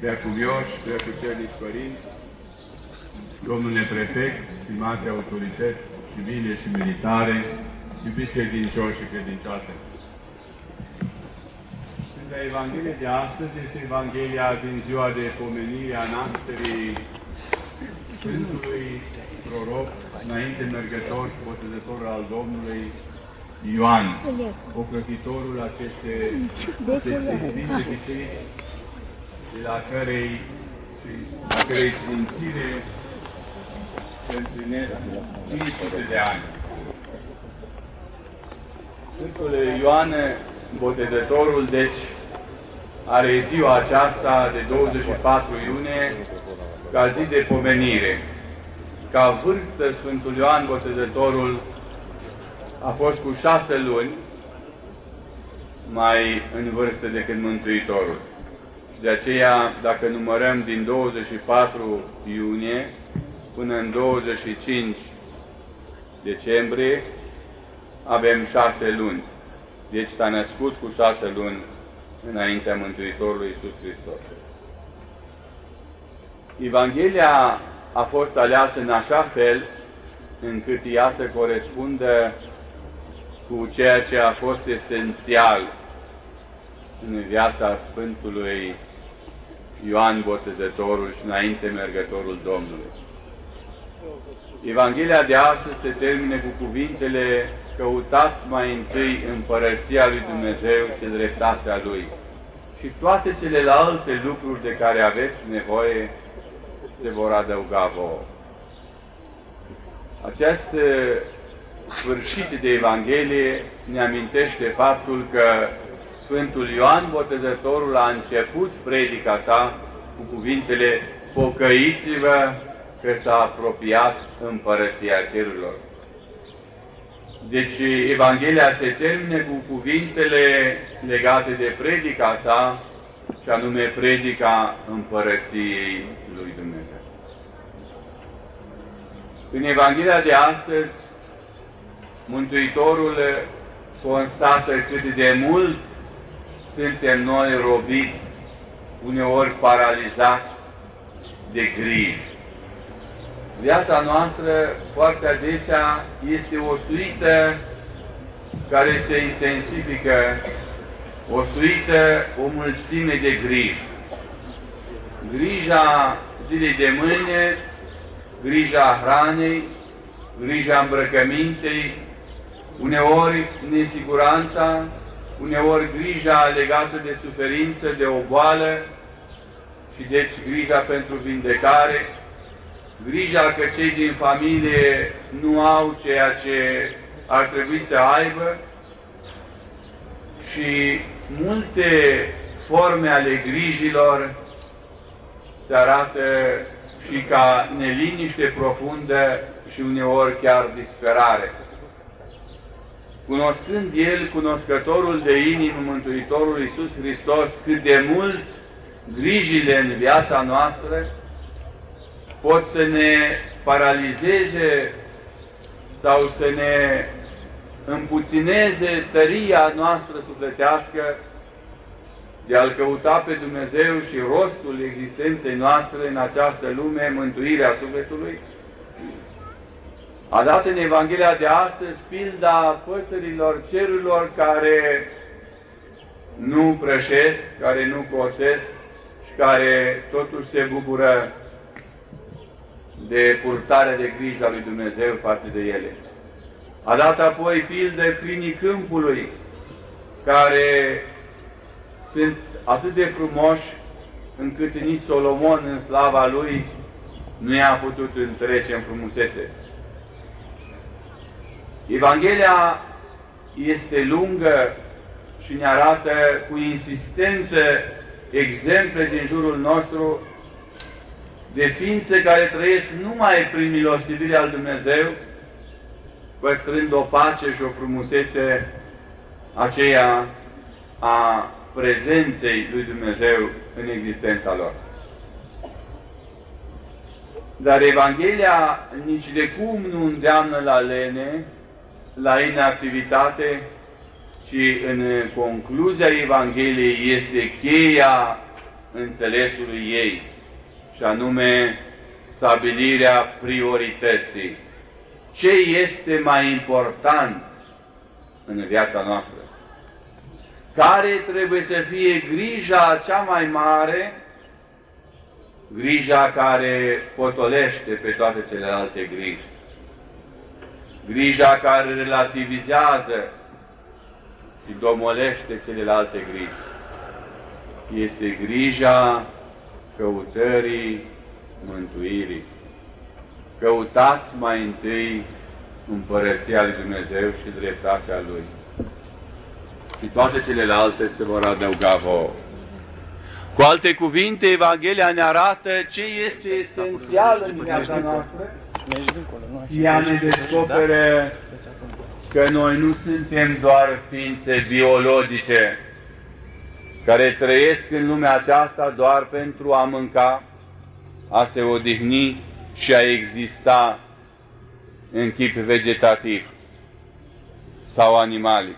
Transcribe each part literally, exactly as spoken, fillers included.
preacuvioși, preacucernici părinți, domnule prefect, stimate autorități civile și militare, iubiți credincioși și credincioase. Sfânta Evanghelie de astăzi este Evanghelia din ziua de pomenire a nașterii Sfântului Proroc, înainte mergător și botezător al Domnului Ioan, ocrotitorul aceste, aceste sfinte biserici, de la cărei, la cărei sfințire se împlinesc cinci sute de ani. Sfântul Ioan Botezătorul, deci, are ziua aceasta de douăzeci și patru iunie ca zi de pomenire. Ca vârstă, Sfântul Ioan Botezătorul a fost cu șase luni mai în vârstă decât Mântuitorul. De aceea, dacă numărăm din douăzeci și patru iunie până în douăzeci și cinci decembrie, avem șase luni. Deci s-a născut cu șase luni înaintea Mântuitorului Iisus Hristos. Evanghelia a fost aleasă în așa fel încât ea să corespundă cu ceea ce a fost esențial în viața Sfântului Ioan Botezătorul și înainte mergătorul Domnului. Evanghelia de astăzi se termine cu cuvintele: căutați mai întâi împărăția lui Dumnezeu și dreptatea Lui, și toate celelalte lucruri de care aveți nevoie se vor adăuga vouă. Acest sfârșit de Evanghelie ne amintește faptul că Sfântul Ioan Botezătorul a început predica sa cu cuvintele: pocăiți-vă că s-a apropiat împărăția cerurilor. Deci Evanghelia se termine cu cuvintele legate de predica sa, și anume predica împărăției lui Dumnezeu. În Evanghelia de astăzi, Mântuitorul constată cât de mult suntem noi robiți, uneori paralizați de griji. Viața noastră foarte adesea este o suită care se intensifică, o suită, o mulțime de griji. Grija zilei de mâine, grija hranei, grija îmbrăcămintei, uneori nesiguranța, uneori grija legată de suferință, de o boală și deci grija pentru vindecare, grija că cei din familie nu au ceea ce ar trebui să aibă și multe forme ale grijilor se arată și ca neliniște profundă și uneori chiar disperare. Cunoscând El, cunoscătorul de inimă, Mântuitorul Iisus Hristos, cât de mult grijile în viața noastră pot să ne paralizeze sau să ne împuțineze tăria noastră sufletească de a-L căuta pe Dumnezeu și rostul existenței noastre în această lume, mântuirea sufletului, a dat în Evanghelia de astăzi pilda păsărilor cerurilor care nu prășesc, care nu cosesc și care totuși se bucură de purtarea de grijă a lui Dumnezeu față de ele. A dat apoi pildă câinii câmpului, care sunt atât de frumoși încât nici Solomon în slava lui nu i-a putut întrece în frumusețe. Evanghelia este lungă și ne arată cu insistență exemple din jurul nostru de ființe care trăiesc numai prin milostivirea lui Dumnezeu, păstrând o pace și o frumusețe aceea a prezenței lui Dumnezeu în existența lor. Dar Evanghelia nici de cum nu îndeamnă la lene, la inactivitate, ci în concluzia Evangheliei este cheia înțelesului ei, și anume stabilirea priorității. Ce este mai important în viața noastră? Care trebuie să fie grija cea mai mare, grija care potolește pe toate celelalte griji, grija care relativizează și domolește celelalte griji? Este grija căutării mântuirii. Căutați mai întâi împărăția lui Dumnezeu și dreptatea Lui, și toate celelalte se vor adăuga vouă. Cu alte cuvinte, Evanghelia ne arată ce este esențial în viața noastră. Ea ne descoperă că noi nu suntem doar ființe biologice care trăiesc în lumea aceasta doar pentru a mânca, a se odihni și a exista în chip vegetativ sau animalic.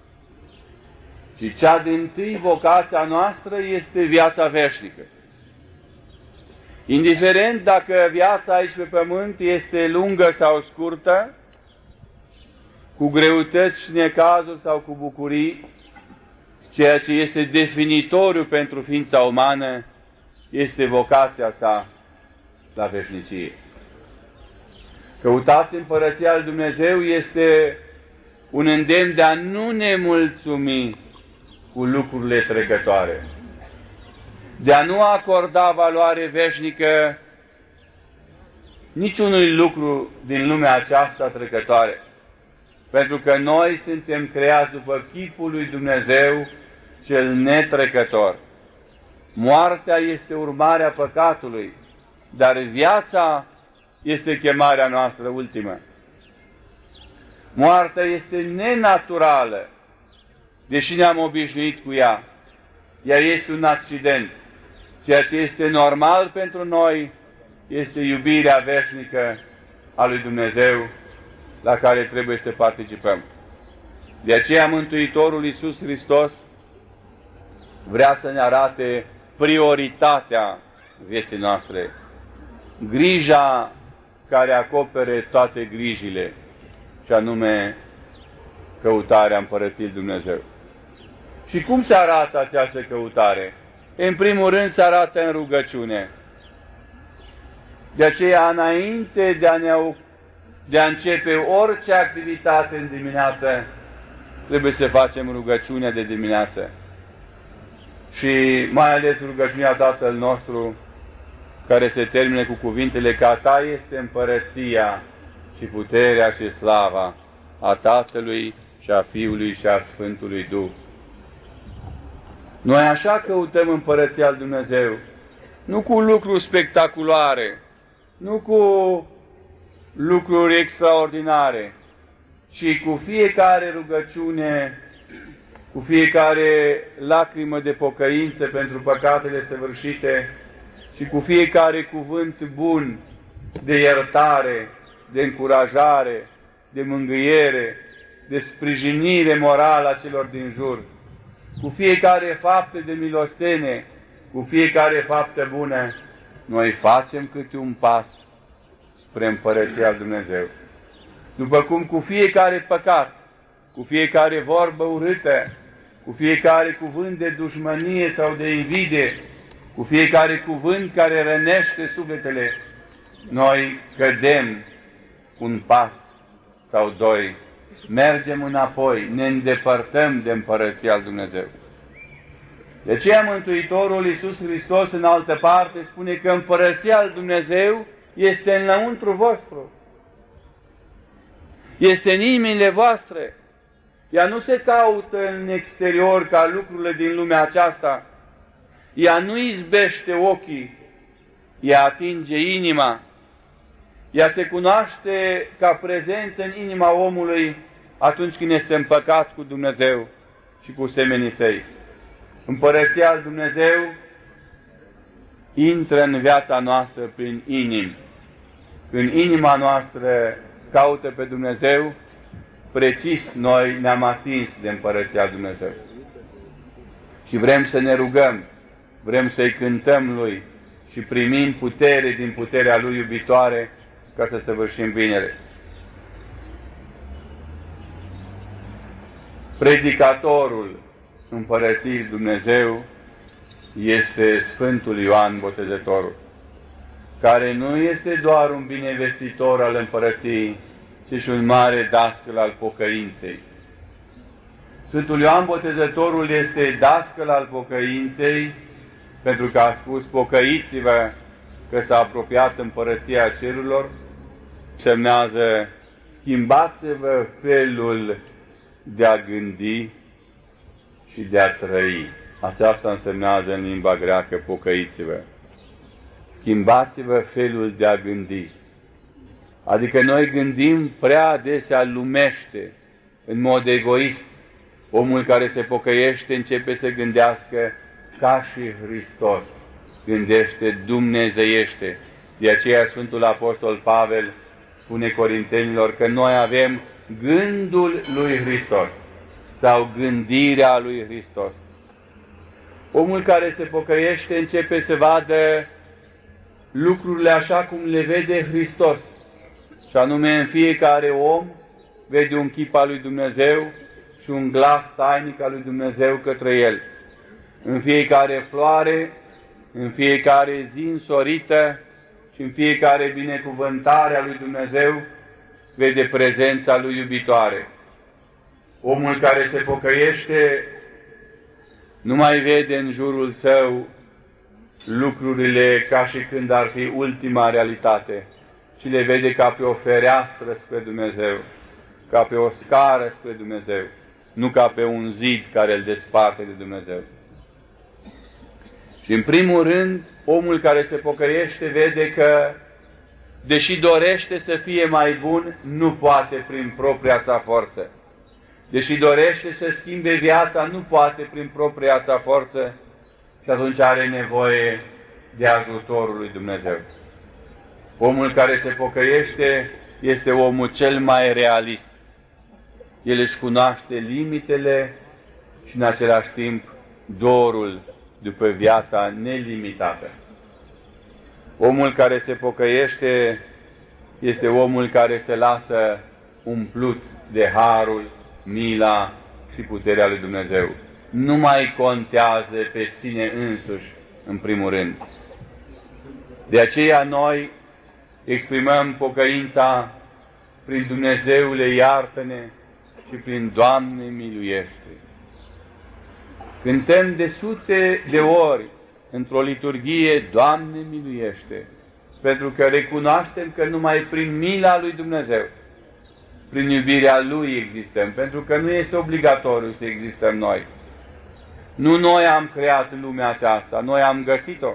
Și cea dintâi vocația noastră este viața veșnică. Indiferent dacă viața aici pe pământ este lungă sau scurtă, cu greutăți și necazuri sau cu bucurii, ceea ce este definitoriu pentru ființa umană este vocația sa la veșnicie. Căutați împărăția lui Dumnezeu este un îndemn de a nu ne mulțumi cu lucrurile trecătoare, de a nu acorda valoare veșnică niciunui lucru din lumea aceasta trecătoare, pentru că noi suntem creați după chipul lui Dumnezeu cel netrecător. Moartea este urmarea păcatului, dar viața este chemarea noastră ultimă. Moartea este nenaturală, deși ne-am obișnuit cu ea. Ea este un accident. Ceea ce este normal pentru noi este iubirea veșnică a lui Dumnezeu, la care trebuie să participăm. De aceea Mântuitorul Iisus Hristos vrea să ne arate prioritatea vieții noastre, grija care acopere toate grijile, și anume căutarea împărăției lui Dumnezeu. Și cum se arată această căutare? În primul rând se arată în rugăciune. De aceea, înainte de a, ne, de a începe orice activitate în dimineață, trebuie să facem rugăciunea de dimineață. Și mai ales rugăciunea Tatăl nostru, care se termină cu cuvintele că a Ta este împărăția și puterea și slava a Tatălui și a Fiului și a Sfântului Duh. Noi așa căutăm împărăția lui Dumnezeu, nu cu lucruri spectaculare, nu cu lucruri extraordinare, ci cu fiecare rugăciune, cu fiecare lacrimă de pocăință pentru păcatele săvârșite și cu fiecare cuvânt bun de iertare, de încurajare, de mângâiere, de sprijinire morală a celor din jur, cu fiecare faptă de milostenie, cu fiecare faptă bună, noi facem câte un pas spre împărăția lui Dumnezeu. După cum cu fiecare păcat, cu fiecare vorbă urâtă, cu fiecare cuvânt de dușmănie sau de invidie, cu fiecare cuvânt care rănește sufletele, noi cădem un pas sau doi, mergem înapoi, ne îndepărtăm de împărăția lui Dumnezeu. De aceea Mântuitorul Iisus Hristos în altă parte spune că împărăția lui Dumnezeu este înăuntru vostru, este în inimile voastre. Ea nu se caută în exterior ca lucrurile din lumea aceasta, ea nu izbește ochii, ea atinge inima, ea se cunoaște ca prezență în inima omului atunci când este împăcat cu Dumnezeu și cu semenii săi. Împărăția lui Dumnezeu intră în viața noastră prin inimi. Când inima noastră caută pe Dumnezeu, precis noi ne-am atins de împărăția lui Dumnezeu. Și vrem să ne rugăm vrem să-i cântăm Lui și primim putere din puterea Lui iubitoare ca să săvârșim binele. Predicatorul Împărăției Dumnezeu este Sfântul Ioan Botezătorul, care nu este doar un binevestitor al Împărăției, ci și un mare dascăl al pocăinței. Sfântul Ioan Botezătorul este dascăl al pocăinței, pentru că a spus: pocăiți-vă că s-a apropiat Împărăția Cerurilor. Semnează: schimbați-vă felul de a gândi și de a trăi. Aceasta însemnează în limba greacă pocăiți-vă. Schimbați-vă felul de a gândi. Adică noi gândim prea adesea lumește, în mod egoist. Omul care se pocăiește începe să gândească ca și Hristos, gândește dumnezeiește. De aceea Sfântul Apostol Pavel spune Corintenilor că noi avem gândul lui Hristos sau gândirea lui Hristos. Omul care se pocăiește începe să vadă lucrurile așa cum le vede Hristos, și anume în fiecare om vede un chip al lui Dumnezeu și un glas tainic al lui Dumnezeu către el. În fiecare floare, în fiecare zi însorită și în fiecare binecuvântare a lui Dumnezeu vede prezența lui iubitoare. Omul care se pocăiește nu mai vede în jurul său lucrurile ca și când ar fi ultima realitate, ci le vede ca pe o fereastră spre Dumnezeu, ca pe o scară spre Dumnezeu, nu ca pe un zid care îl desparte de Dumnezeu. Și în primul rând, omul care se pocăiește vede că, deși dorește să fie mai bun, nu poate prin propria sa forță. Deși dorește să schimbe viața, nu poate prin propria sa forță, și atunci are nevoie de ajutorul lui Dumnezeu. Omul care se pocăiește este omul cel mai realist. El își cunoaște limitele și în același timp dorul după viața nelimitată. Omul care se pocăiește este omul care se lasă umplut de harul, mila și puterea lui Dumnezeu. Nu mai contează pe sine însuși, în primul rând. De aceea noi exprimăm pocăința prin Dumnezeule iartă-ne și prin Doamne miluiește. Cântăm de sute de ori într-o liturghie Doamne miluiește, pentru că recunoaștem că numai prin mila lui Dumnezeu, prin iubirea Lui existăm, pentru că nu este obligatoriu să existăm noi. Nu noi am creat lumea aceasta, noi am găsit-o.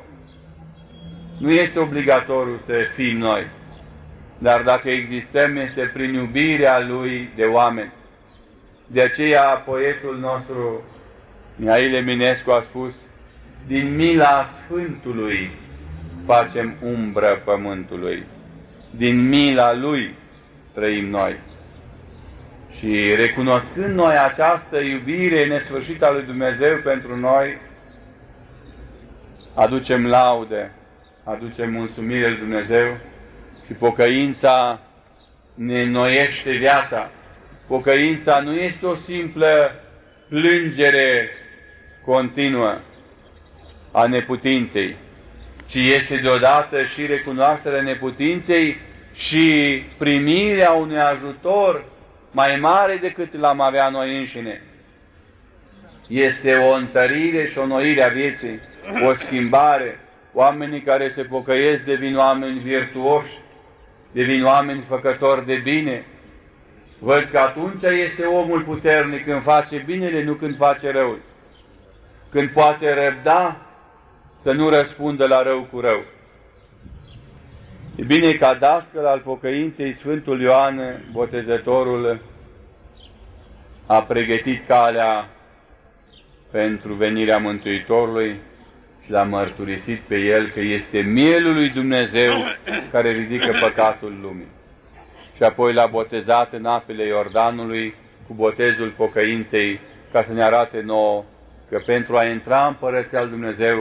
Nu este obligatoriu să fim noi, dar dacă existăm este prin iubirea Lui de oameni. De aceea poetul nostru Mihail Eminescu a spus: din mila Sfântului facem umbră pământului, din mila Lui trăim noi. Și recunoscând noi această iubire nesfârșită a lui Dumnezeu pentru noi, aducem laude, aducem mulțumire lui Dumnezeu și pocăința ne înnoiește viața. Pocăința nu este o simplă plângere continuă a neputinței, ci este deodată și recunoașterea neputinței și primirea unui ajutor mai mare decât l-am avea noi înșine. Este o întărire și o înnoire a vieții, o schimbare. Oamenii care se pocăiesc devin oameni virtuoși, devin oameni făcători de bine. Văd că atunci este omul puternic când face binele, nu când face răul. Când poate răbda să nu răspundă la rău cu rău. E bine, ca dascăl al pocăinței, Sfântul Ioan Botezătorul a pregătit calea pentru venirea Mântuitorului și l-a mărturisit pe el că este mielul lui Dumnezeu care ridică păcatul lumii. Și apoi l-a botezat în apele Iordanului cu botezul pocăinței, ca să ne arate nouă că pentru a intra în Împărăția lui Dumnezeu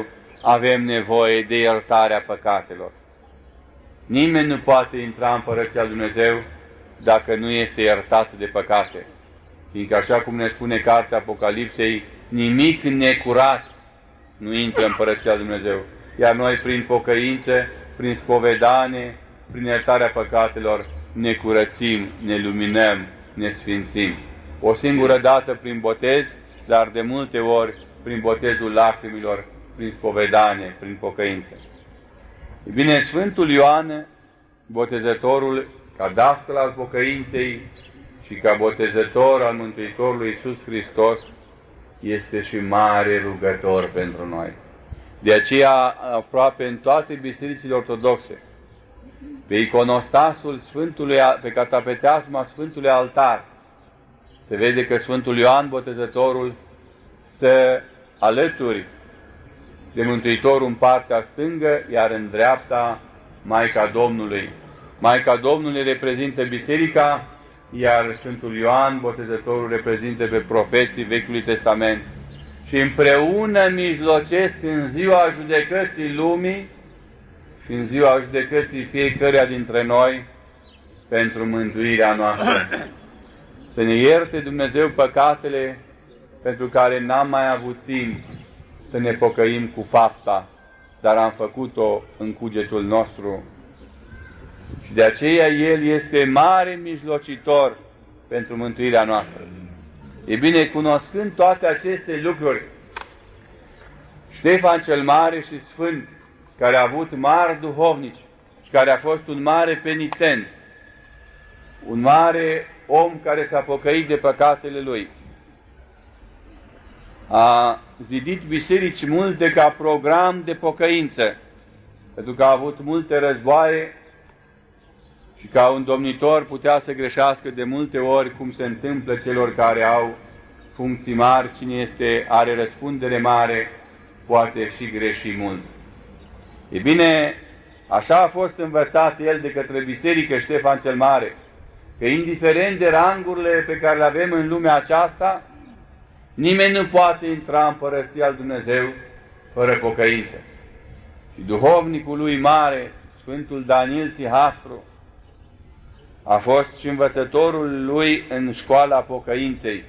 avem nevoie de iertarea păcatelor. Nimeni nu poate intra în Împărăția lui Dumnezeu dacă nu este iertat de păcate. Fiindcă așa cum ne spune cartea Apocalipsei, nimic necurat nu intră în Împărăția lui Dumnezeu. Iar noi prin pocăință, prin spovedanie, prin iertarea păcatelor, ne curățim, ne luminăm, ne sfințim. O singură dată prin botez, dar de multe ori prin botezul lacrimilor, prin spovedanie, prin pocăință. E bine, Sfântul Ioan, botezătorul, ca dascăl al pocăinței și ca botezător al Mântuitorului Iisus Hristos, este și mare rugător pentru noi. De aceea, aproape în toate bisericile ortodoxe, pe iconostasul Sfântului, pe catapeteasma Sfântului Altar, se vede că Sfântul Ioan Botezătorul stă alături de Mântuitorul în partea stângă, iar în dreapta Maica Domnului. Maica Domnului reprezintă biserica, iar Sfântul Ioan Botezătorul reprezintă pe profeții Vechiului Testament. Și împreună mijlocesc în ziua judecății lumii și în ziua judecății fiecăruia dintre noi pentru mântuirea noastră. Să ne ierte Dumnezeu păcatele pentru care n-am mai avut timp să ne pocăim cu fapta, dar am făcut-o în cugetul nostru. Și de aceea El este mare mijlocitor pentru mântuirea noastră. E bine, cunoscând toate aceste lucruri, Ștefan cel Mare și Sfânt, care a avut mari duhovnici și care a fost un mare penitent, un mare om care s-a pocăit de păcatele lui, a zidit biserici multe ca program de pocăință, pentru că a avut multe războaie și ca un domnitor putea să greșească de multe ori, cum se întâmplă celor care au funcții mari. Cine este, are răspundere mare, poate și greși mult. E bine, așa a fost învățat el de către biserică, Ștefan cel Mare, că indiferent de rangurile pe care le avem în lumea aceasta, nimeni nu poate intra în Împărăția lui Dumnezeu fără pocăință. Și duhovnicul lui mare, Sfântul Daniel Sihastru, a fost și învățătorul lui în școala pocăinței.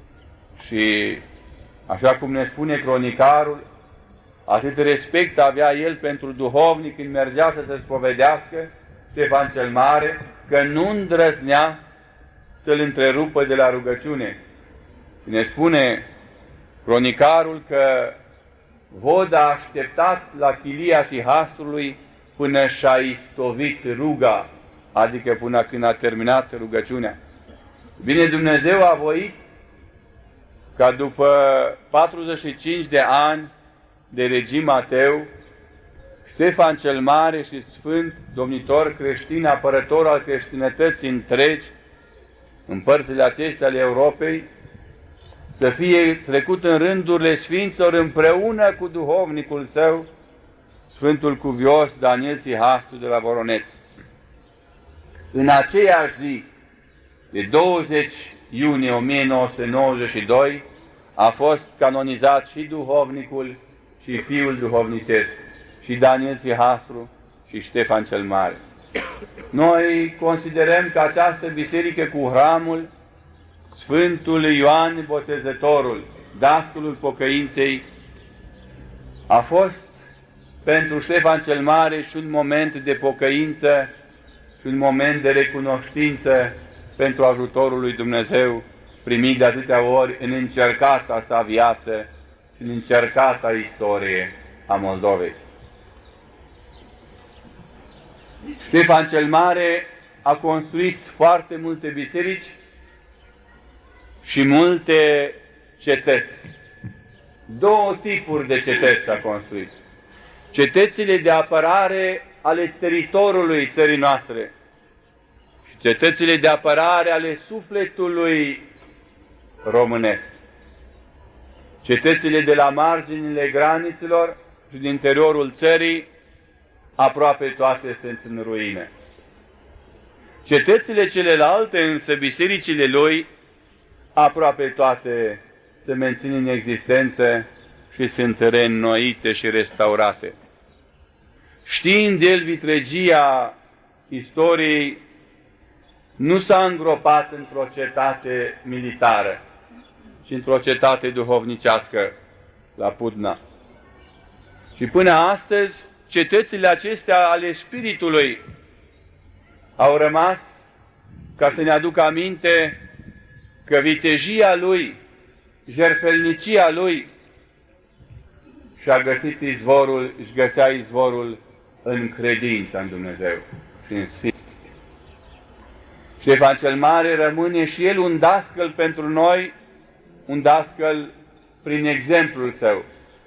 Și, așa cum ne spune cronicarul, atât respect avea el pentru duhovnic când mergea să se spovedească, Ștefan cel Mare, că nu îndrăznea să-l întrerupă de la rugăciune. Ne spune cronicarul că Vod a așteptat la chilia Sihastrului până și-a istovit ruga, adică până când a terminat rugăciunea. Bine, Dumnezeu a voit ca după patruzeci și cinci de ani de regim ateu, Ștefan cel Mare și Sfânt, domnitor creștin, apărător al creștinătății întregi, în părțile acestea ale Europei, să fie trecut în rândurile sfinților împreună cu duhovnicul său, Sfântul Cuvios Daniel Sihastru de la Voroneț. În aceeași zi, de douăzeci iunie o mie nouă sute nouăzeci și doi, a fost canonizat și duhovnicul și fiul duhovnicesc, și Daniel Sihastru și Ștefan cel Mare. Noi considerăm că această biserică cu hramul, Sfântul Ioan Botezătorul, dascălul pocăinței, a fost pentru Ștefan cel Mare și un moment de pocăință și un moment de recunoștință pentru ajutorul lui Dumnezeu, primit de atâtea ori în încercata sa viață și în încercata istorie a Moldovei. Ștefan cel Mare a construit foarte multe biserici și multe cetăți. Două tipuri de cetăți a construit. Cetățile de apărare ale teritoriului țării noastre și cetățile de apărare ale sufletului românesc. Cetățile de la marginile granițelor și din interiorul țării, aproape toate sunt în ruine. Cetățile celelalte, însă, bisericile lui, aproape toate se mențin în existență și sunt reînnoite și restaurate. Știind el vitregia istoriei, nu s-a îngropat într-o cetate militară, ci într-o cetate duhovnicească la Pudna. Și până astăzi, cetățile acestea ale Spiritului au rămas ca să ne aducă aminte că vitejia lui, jertfelnicia lui și-a găsit izvorul, își găsea izvorul în credința în Dumnezeu și în Sfânt. Ștefan cel Mare rămâne și el un dascăl pentru noi, un dascăl prin exemplul său.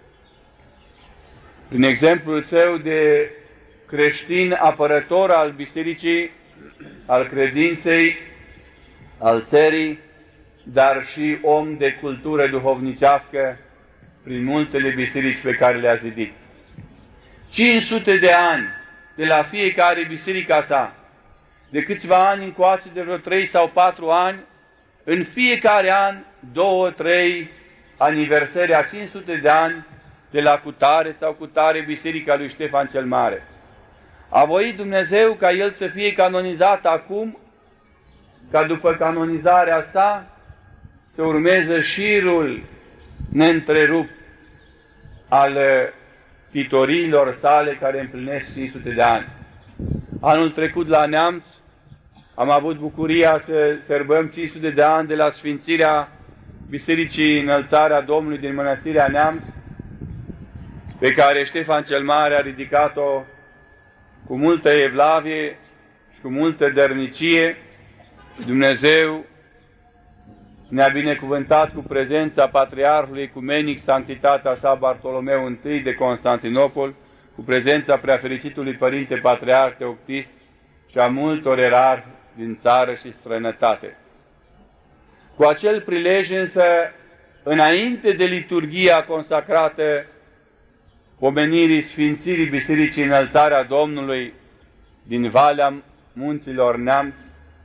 Prin exemplul său de creștin apărător al bisericii, al credinței, al țării, dar și om de cultură duhovnicească prin multele biserici pe care le-a zidit. cinci sute de ani de la fiecare biserica sa, de câțiva ani încoace, de vreo trei sau patru ani, în fiecare an, două, trei aniversări a cinci sute de ani de la cutare sau cutare biserica lui Ștefan cel Mare. A voit Dumnezeu ca el să fie canonizat acum, ca după canonizarea sa să urmeze șirul neîntrerupt al titoriilor sale care împlinesc cinci sute de ani. Anul trecut la Neamț am avut bucuria să sărbăm cinci sute de ani de la sfințirea Bisericii Înălțarea Domnului din Mănăstirea Neamț, pe care Ștefan cel Mare a ridicat-o cu multă evlavie și cu multă dărnicie. Dumnezeu ne-a binecuvântat cu prezența Patriarhului Ecumenic, Sanctitatea sa Bartolomeu I de Constantinopol, cu prezența Preafericitului Părinte Patriarh Teoctist și a multor erari din țară și străinătate. Cu acel prilej însă, înainte de liturghia consacrată pomenirii Sfințirii Bisericii Înălțarea Domnului din Valea Munților Neamț,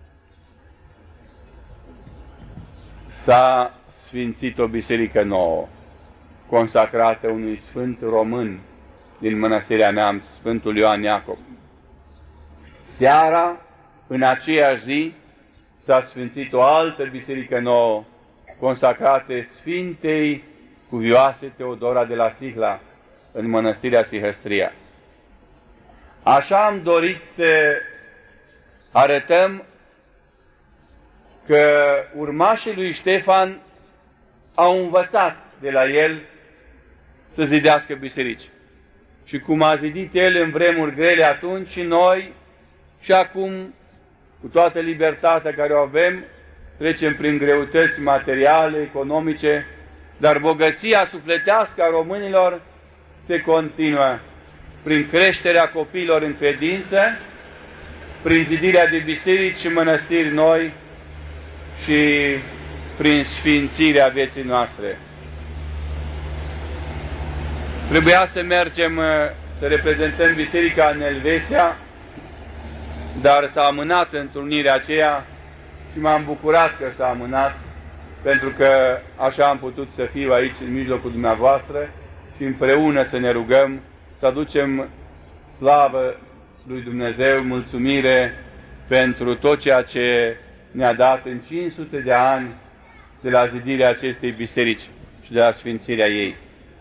s-a sfințit o biserică nouă, consacrată unui sfânt român din Mănăstirea Neamț, Sfântul Ioan Iacob. Seara, în aceeași zi, s-a sfințit o altă biserică nouă, consacrată Sfintei Cuvioase Teodora de la Sihla, în Mănăstirea Sihăstria. Așa am dorit să arătăm că urmașii lui Ștefan au învățat de la el să zidească biserici. Și cum a zidit el în vremuri grele atunci, și noi, și acum, cu toată libertatea care o avem, trecem prin greutăți materiale, economice, dar bogăția sufletească a românilor se continuă prin creșterea copiilor în credință, prin zidirea de biserici și mănăstiri noi și prin sfințirea vieții noastre. Trebuia să mergem să reprezentăm biserica în Elveția, dar s-a amânat întrunirea aceea și m-am bucurat că s-a amânat, pentru că așa am putut să fiu aici în mijlocul dumneavoastră și împreună să ne rugăm, să aducem slavă lui Dumnezeu, mulțumire pentru tot ceea ce ne-a dat în cinci sute de ani de la zidirea acestei biserici și de la sfințirea ei.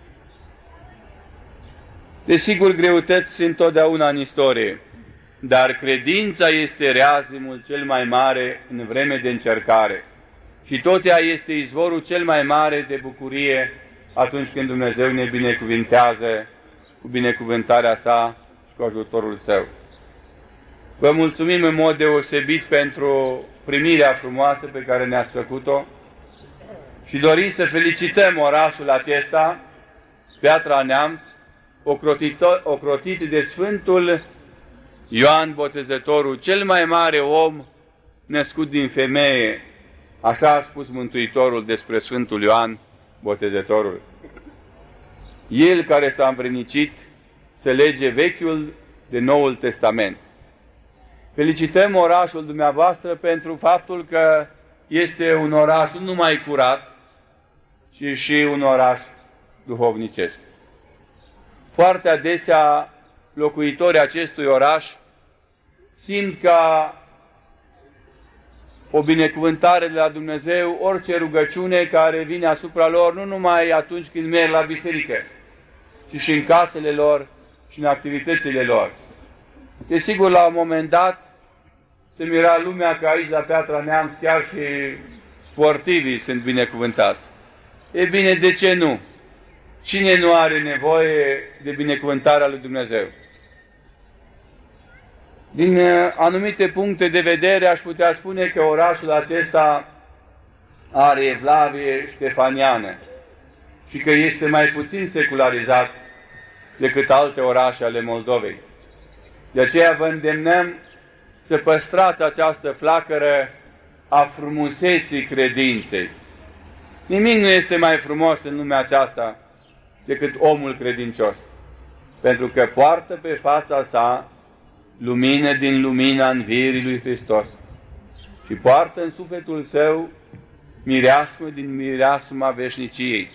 Desigur, greutăți sunt totdeauna în istorie, dar credința este reazimul cel mai mare în vreme de încercare și tot ea este izvorul cel mai mare de bucurie atunci când Dumnezeu ne binecuvintează cu binecuvântarea sa și cu ajutorul său. Vă mulțumim în mod deosebit pentru primirea frumoasă pe care ne-ați făcut-o și dorim să felicităm orașul acesta, Piatra Neamț, ocrotit de Sfântul Ioan Botezătorul, cel mai mare om născut din femeie, așa a spus Mântuitorul despre Sfântul Ioan Botezătorul. El care s-a împrenicit să lege Vechiul de Noul Testament. Felicităm orașul dumneavoastră pentru faptul că este un oraș nu numai curat, ci și un oraș duhovnicesc. Foarte adesea locuitorii acestui oraș simt ca o binecuvântare de la Dumnezeu orice rugăciune care vine asupra lor, nu numai atunci când merg la biserică, ci și în casele lor și în activitățile lor. Desigur, la un moment dat se mira lumea că aici la Piatra Neamț chiar și sportivii sunt binecuvântați. E bine, de ce nu? Cine nu are nevoie de binecuvântarea lui Dumnezeu? Din anumite puncte de vedere aș putea spune că orașul acesta are evlavie ștefaniană și că este mai puțin secularizat decât alte orașe ale Moldovei. De aceea vă îndemnăm să păstrați această flacără a frumuseții credinței. Nimic nu este mai frumos în lumea aceasta decât omul credincios, pentru că poartă pe fața sa lumină din lumina învierii lui Hristos și poartă în sufletul său mireasmă din mireasma veșniciei.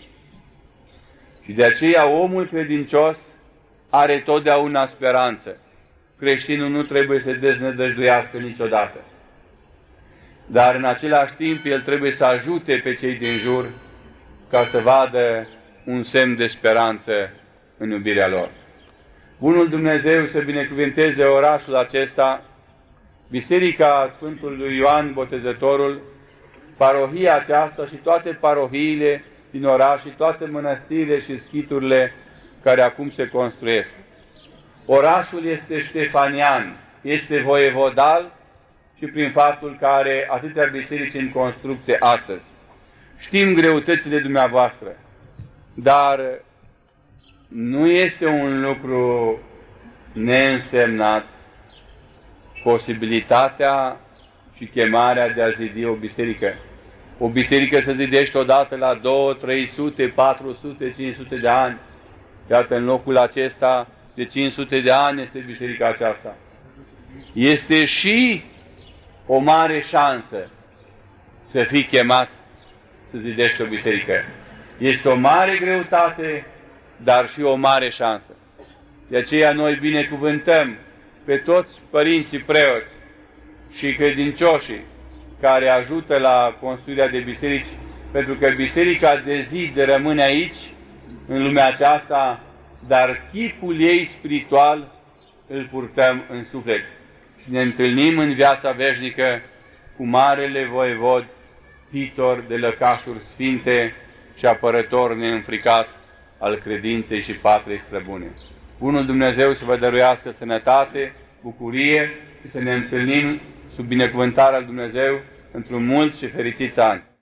Și de aceea omul credincios are totdeauna speranță. Creștinul nu trebuie să deznădăjduiască niciodată. Dar în același timp el trebuie să ajute pe cei din jur ca să vadă un semn de speranță în iubirea lor. Bunul Dumnezeu să binecuvânteze orașul acesta, Biserica Sfântului Ioan Botezătorul, parohia aceasta și toate parohiile din oraș și toate mănăstirile și schiturile care acum se construiesc. Orașul este ștefanian, este voievodal și prin faptul că are atâtea biserici în construcție astăzi. Știm greutățile dumneavoastră, dar nu este un lucru neînsemnat posibilitatea și chemarea de a zidi o biserică. O biserică se zidește odată la două, trei sute, patru sute, cinci sute de ani. Iată, în locul acesta de cinci sute de ani este biserica aceasta. Este și o mare șansă să fii chemat să zidești o biserică. Este o mare greutate, dar și o mare șansă. De aceea noi binecuvântăm pe toți părinții preoți și credincioșii care ajută la construirea de biserici, pentru că biserica de zid rămâne aici, în lumea aceasta, dar chipul ei spiritual îl purtăm în suflet. Și ne întâlnim în viața veșnică cu marele voievod, pitor de lăcașuri sfinte și apărător neînfricat al credinței și patriei străbune. Bunul Dumnezeu să vă dăruiască sănătate, bucurie și să ne întâlnim sub binecuvântarea lui Dumnezeu într-un mult și fericiți ani.